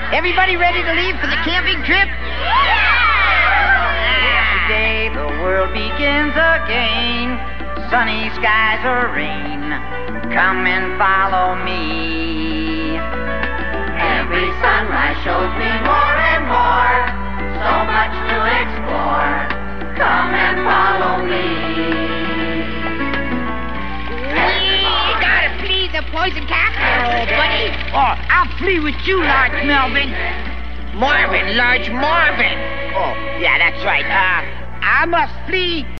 Everybody ready to leave for the camping trip? Today the world begins again. Sunny skies or rain. Come and follow me. Every sunrise shows me more and more. So much to explore. Come and follow me. You gotta flee the poison cat. Oh, buddy. Oh, I'll flee with you, Large Melvin. Marvin, Large Marvin. Oh, yeah, that's right. I must flee